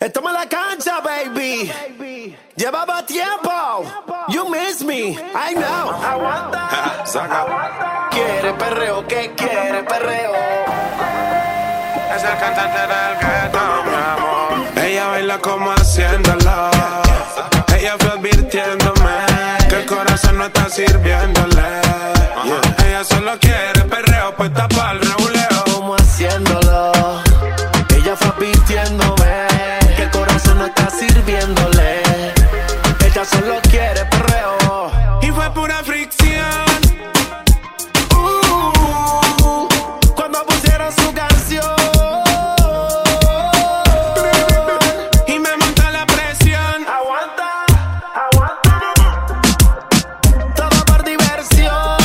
Estamos en la cancha, baby. Llevaba tiempo. You miss me, I know. Aguanta. Saca. Quiere perreo, ¿qué quiere perreo? Es el cantante del gueto, mi amor. Ella baila como haciéndolo. Ella fue advirtiéndome que el corazón no está sirviéndole. Ella solo quiere perreo, pues tapa el reguleo. Como haciéndolo. Ella fue advirtiéndome que el corazón no está sirviéndole. Ella solo quiere perreo. Y fue pura fricción. Cuando pusieron su canción. Y me monta la presión. Aguanta, aguanta. Todo por diversión.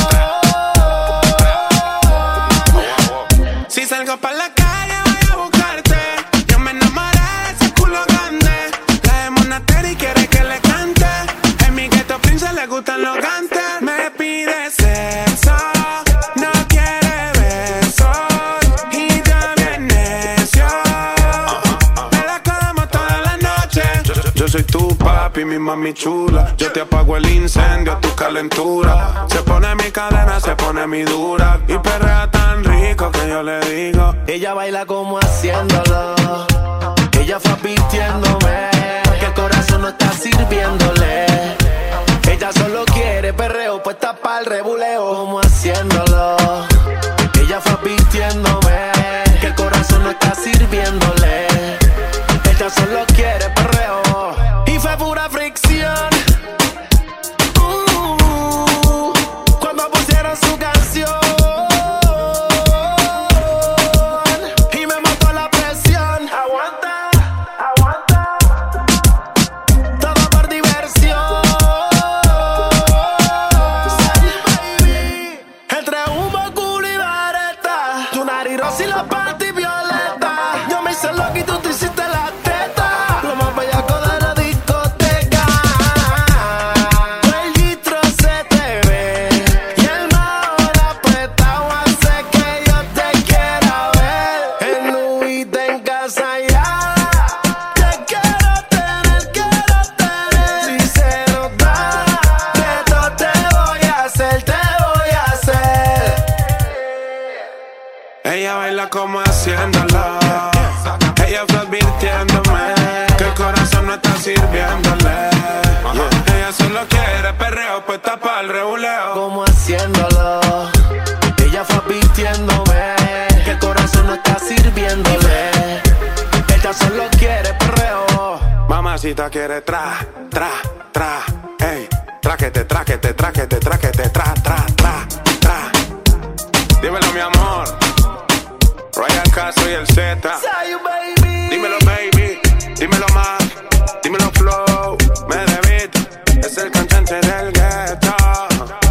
Si salgo pa' la calle voy a buscarte. Yo me enamoré de ese culo grande. La de Monateri quiere que le cante. En mi ghetto prince le gustan los gantes. Me pide sexo, no quiere besos. Y ya bien necio. Me la como toda la noche. Yo soy tu papi, mi mami chula. Yo te apago el incendio, tu calentura. Se pone mi cadena, se pone mi dura. Y perrea tan rico que yo le digo. Ella baila como haciéndolo. Ella fue advirtiéndome que el corazón no está sirviéndole. Ella solo quiere perreo, pues tapa el rebuleo. Como haciéndolo. Ella fue advirtiéndome que el corazón no está sirviéndole. Ella solo quiere perreo. Y fue pura fricción. Cuando pusieron su canción. Y me mató la presión. Aguanta, aguanta. Todo por diversión. Baby. Entre humo, culo y vareta. Tu nariz rosa y la panty violeta. Yo me hice loco y tú te hiciste la teta. Lo más bellaco de la discoteca. El litro se te ve. Y el mago apretado hace que yo te quiera ver. En Louis en casa ya. Te quiero tener. Si se nos da, de todo te voy a hacer, te voy a hacer. Ella baila como haciéndolo. Ella fue advirtiéndome que el corazón no está sirviéndole. Ella solo quiere perreo, pues tapa el reguleo. Como haciéndolo. Ella fue advirtiéndome que el corazón no está sirviéndole. Ella solo quiere perreo. Mamacita quiere tra, tra, tra. Ey, traquete, traquete, traquete, traquete, tra, tra, tra, tra. Dímelo, mi amor. Ryan Castro y el Z. Say you, baby. Dímelo, baby. Dímelo, más. Dímelo, flow. Me debit. Es el cantante del ghetto.